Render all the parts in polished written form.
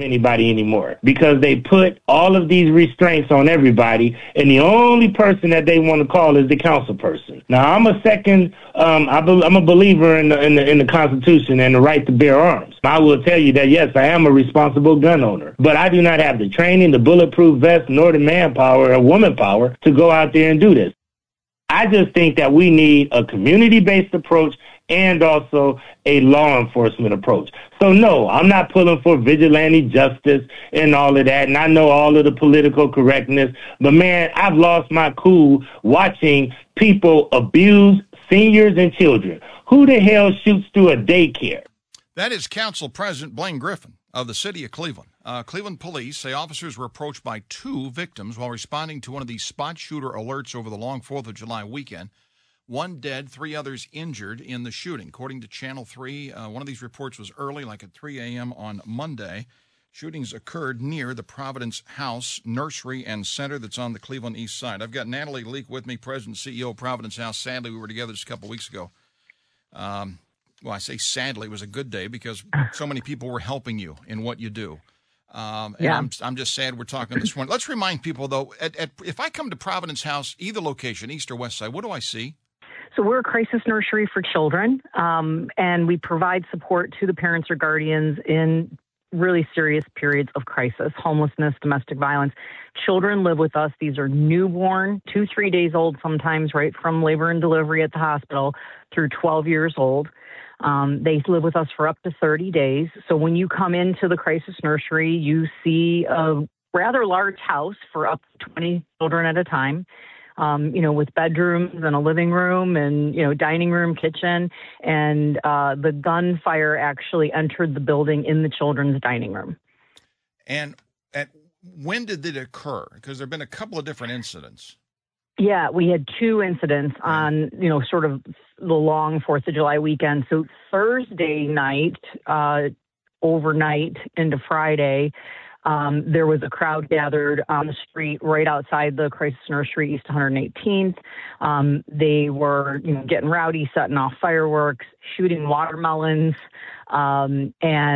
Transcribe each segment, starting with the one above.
anybody anymore because they put all of these restraints on everybody, and the only person that they want to call is the council person. Now, I'm a believer in the Constitution and the right to bear arms. I will tell you that, yes, I am a responsible gun owner, but I do not have the training, the bulletproof vest, nor the manpower or woman power to go out there and do this. I just think that we need a community-based approach and also a law enforcement approach. So, no, I'm not pulling for vigilante justice and all of that, and I know all of the political correctness, but, man, I've lost my cool watching people abuse seniors and children. Who the hell shoots through a daycare? That is Council President Blaine Griffin of the city of Cleveland. Cleveland police say officers were approached by 2 victims while responding to one of these spot shooter alerts over the long 4th of July weekend. 1 dead, 3 others injured in the shooting. According to Channel 3, one of these reports was early, like at 3 a.m. on Monday. Shootings occurred near the Providence House Nursery and Center that's on the Cleveland East Side. I've got Natalie Leak with me, President and CEO of Providence House. Sadly, we were together just a couple weeks ago. Well, I say sadly, it was a good day because so many people were helping you in what you do. And I'm just sad we're talking this morning. Let's remind people, though, if I come to Providence House, either location, east or west side, what do I see? So we're a crisis nursery for children, and we provide support to the parents or guardians in really serious periods of crisis, homelessness, domestic violence. Children live with us. These are newborn, 2-3 days old sometimes, right from labor and delivery at the hospital through 12 years old. They live with us for up to 30 days. So when you come into the crisis nursery, you see a rather large house for up to 20 children at a time, with bedrooms and a living room and, dining room, kitchen. And the gunfire actually entered the building in the children's dining room. And when did it occur? Because there have been a couple of different incidents. Yeah, we had 2 incidents on, sort of the long 4th of July weekend. So Thursday night, overnight into Friday, there was a crowd gathered on the street right outside the crisis nursery, East 118th. They were, getting rowdy, setting off fireworks, shooting watermelons. And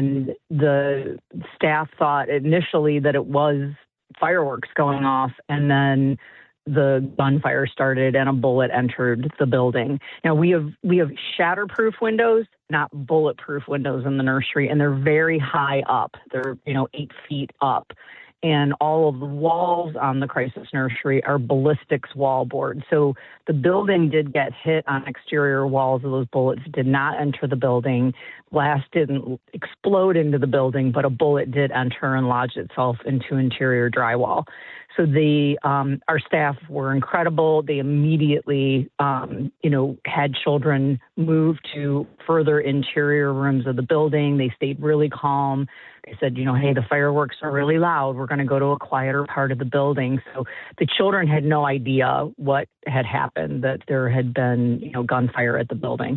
the staff thought initially that it was fireworks going off, and then the gunfire started and a bullet entered the building. Now we have shatterproof windows, not bulletproof windows in the nursery, and they're very high up. They're 8 feet up. And all of the walls on the crisis nursery are ballistics wall board. So the building did get hit on exterior walls. Those bullets did not enter the building. Blast didn't explode into the building, but a bullet did enter and lodge itself into interior drywall. So our staff were incredible. They immediately, had children move to further interior rooms of the building. They stayed really calm. They said, hey, the fireworks are really loud. We're going to go to a quieter part of the building. So the children had no idea what had happened, that there had been, gunfire at the building.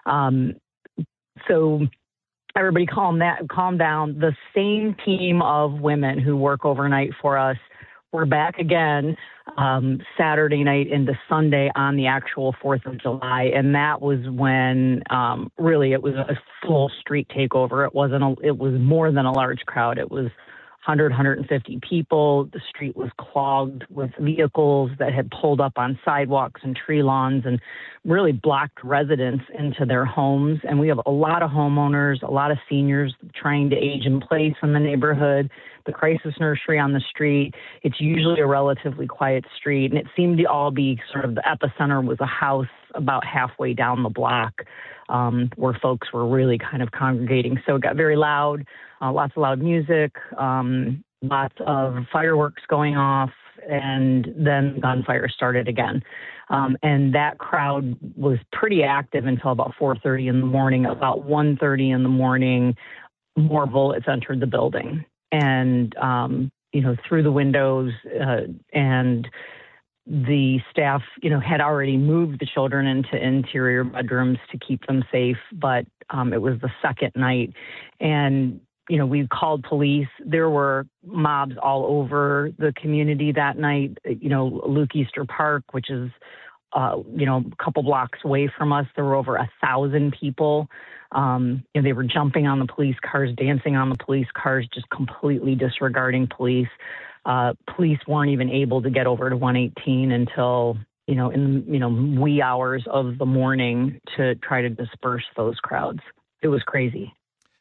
So everybody calm down. The same team of women who work overnight for us, we're back again Saturday night into Sunday on the actual 4th of July, and that was when really it was a full street takeover. It was more than a large crowd. It was 150 people. The street was clogged with vehicles that had pulled up on sidewalks and tree lawns and really blocked residents into their homes. And we have a lot of homeowners, a lot of seniors trying to age in place in the neighborhood. The crisis nursery on the street, it's usually a relatively quiet street, and it seemed to all be sort of the epicenter was a house about halfway down the block where folks were really kind of congregating. So it got very loud, lots of loud music, lots of fireworks going off, and then gunfire started again. And that crowd was pretty active until about 4:30 in the morning. About 1:30 in the morning, more bullets entered the building. And, through the windows, and the staff, had already moved the children into interior bedrooms to keep them safe. But it was the second night. And, we called police. There were mobs all over the community that night. Luke Easter Park, which is a couple blocks away from us, there were over 1,000 people. They were jumping on the police cars, dancing on the police cars, just completely disregarding police. Police weren't even able to get over to 118 until, in wee hours of the morning to try to disperse those crowds. It was crazy.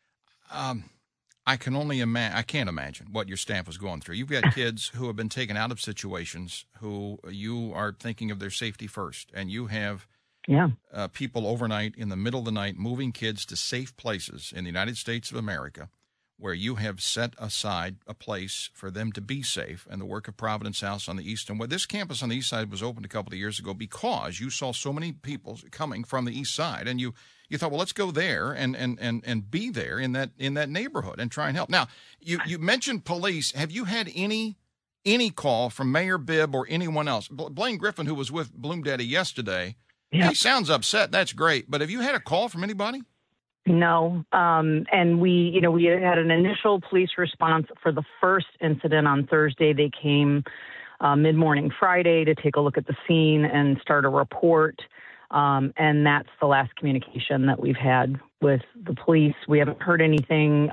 I can only imagine. I can't imagine what your staff was going through. You've got kids who have been taken out of situations who you are thinking of their safety first, and you have people overnight in the middle of the night moving kids to safe places in the United States of America, where you have set aside a place for them to be safe, and the work of Providence House on the east. And where this campus on the east side was opened a couple of years ago because you saw so many people coming from the east side, and you thought, well, let's go there and be there in that neighborhood and try and help. Now, you mentioned police. Have you had any call from Mayor Bibb or anyone else? Blaine Griffin, who was with Bloom Daddy yesterday, he sounds upset. That's great. But have you had a call from anybody? No. And we had an initial police response for the first incident on Thursday. They came mid-morning Friday to take a look at the scene and start a report. And that's the last communication that we've had with the police. We haven't heard anything.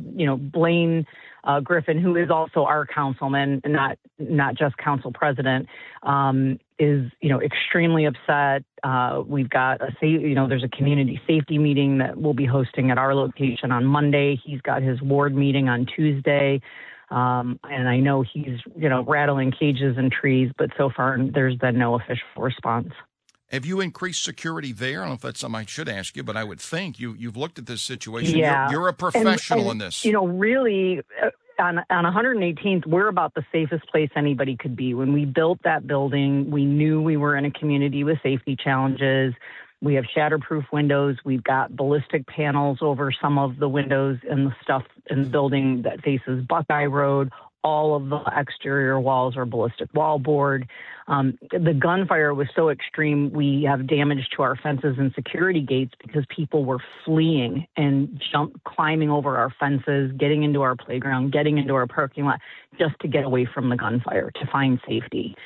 Blaine Griffin, who is also our councilman, not just council president, is extremely upset. We've got there's a community safety meeting that we'll be hosting at our location on Monday. He's got his ward meeting on Tuesday. And I know he's rattling cages and trees, but so far there's been no official response. Have you increased security there? I don't know if that's something I should ask you, but I would think you've looked at this situation. Yeah. You're a professional in this. Really, on 118th, we're about the safest place anybody could be. When we built that building, we knew we were in a community with safety challenges. We have shatterproof windows. We've got ballistic panels over some of the windows and the stuff in the building that faces Buckeye Road. All of the exterior walls are ballistic wallboard. The gunfire was so extreme, we have damage to our fences and security gates because people were fleeing and climbing over our fences, getting into our playground, getting into our parking lot, just to get away from the gunfire, to find safety.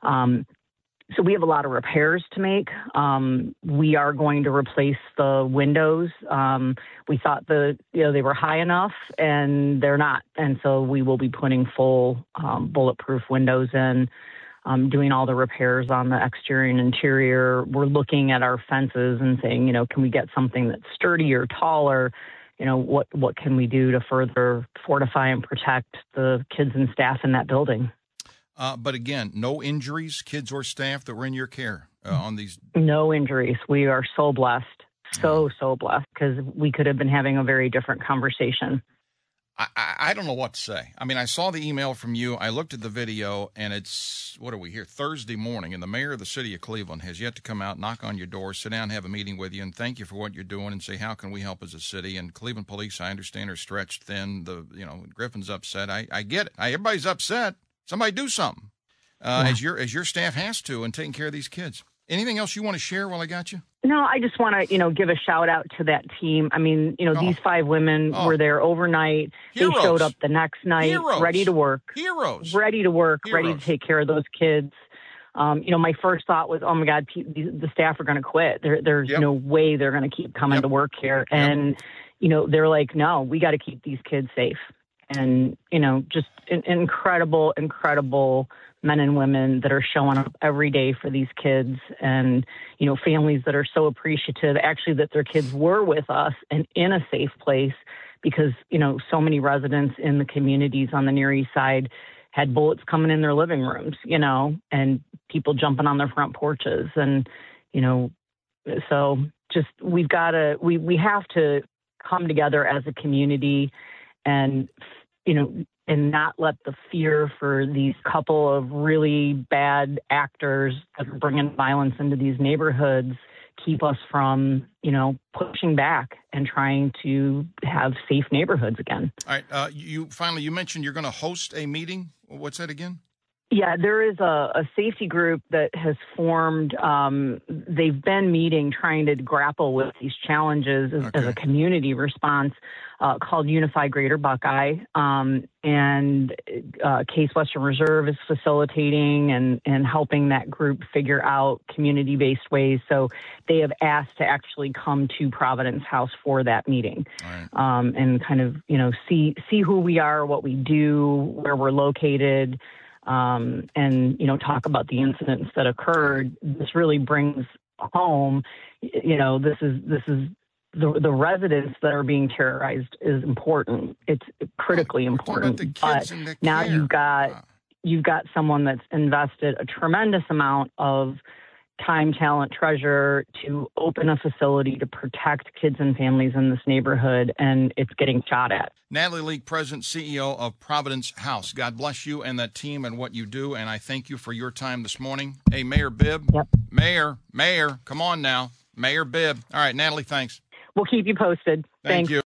So we have a lot of repairs to make. We are going to replace the windows. We thought they were high enough, and they're not. And so we will be putting full bulletproof windows in, doing all the repairs on the exterior and interior. We're looking at our fences and saying, can we get something that's sturdier, taller? What can we do to further fortify and protect the kids and staff in that building? But again, no injuries, kids or staff that were in your care on these? No injuries. We are so blessed, so blessed, because we could have been having a very different conversation. I don't know what to say. I mean, I saw the email from you. I looked at the video, and it's, what are we here, Thursday morning, and the mayor of the city of Cleveland has yet to come out, knock on your door, sit down, have a meeting with you, and thank you for what you're doing, and say, how can we help as a city? And Cleveland police, I understand, are stretched thin. Griffin's upset. I get it. Everybody's upset. Somebody do something, as your staff has to, in taking care of these kids. Anything else you want to share while I got you? No, I just want to, give a shout out to that team. I mean, these 5 women were there overnight. Heroes. They showed up the next night, ready to work. Heroes. Ready to work, ready to take care of those kids. My first thought was, oh my God, the staff are going to quit. There's no way they're going to keep coming to work here. And, they're like, no, we got to keep these kids safe. And, just incredible men and women that are showing up every day for these kids, and, families that are so appreciative, actually, that their kids were with us and in a safe place, because, so many residents in the communities on the Near East Side had bullets coming in their living rooms, and people jumping on their front porches. And, so just, we have to come together as a community and, and not let the fear for these couple of really bad actors that are bringing violence into these neighborhoods keep us from, pushing back and trying to have safe neighborhoods again. All right. You mentioned you're going to host a meeting. What's that again? Yeah, there is a safety group that has formed. They've been meeting, trying to grapple with these challenges as a community response, called Unified Greater Buckeye. And Case Western Reserve is facilitating and helping that group figure out community-based ways. So they have asked to actually come to Providence House for that meeting, and kind of, see who we are, what we do, where we're located. And, talk about the incidents that occurred. This really brings home, this is the residents that are being terrorized is important. It's critically important. But now you've got someone that's invested a tremendous amount of time, talent, treasure to open a facility to protect kids and families in this neighborhood, and it's getting shot at. Natalie Leak, President, CEO of Providence House. God bless you and that team and what you do, and I thank you for your time this morning. Hey, Mayor Bibb. Yep. Mayor, come on now. Mayor Bibb. All right, Natalie, thanks. We'll keep you posted. Thank you.